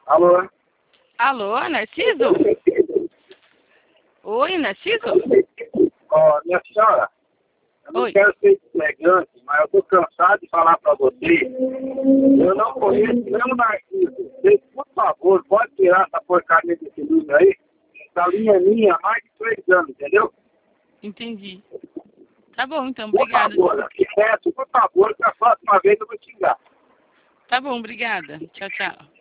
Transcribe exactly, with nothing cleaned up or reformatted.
Alô? Alô, Narciso? Oi, Narciso? Ó, minha senhora, eu não Oi. quero ser deselegante, mas eu estou cansado de falar para você. Eu não conheço nenhum Narciso. Você, por favor, pode tirar essa porcaria desse número aí. Essa linha é minha há mais de três anos, entendeu? Entendi. Tá bom, então, Por obrigada. favor, aqui reto, por favor, que a próxima vez eu vou xingar. Tá bom, obrigada. Tchau, tchau.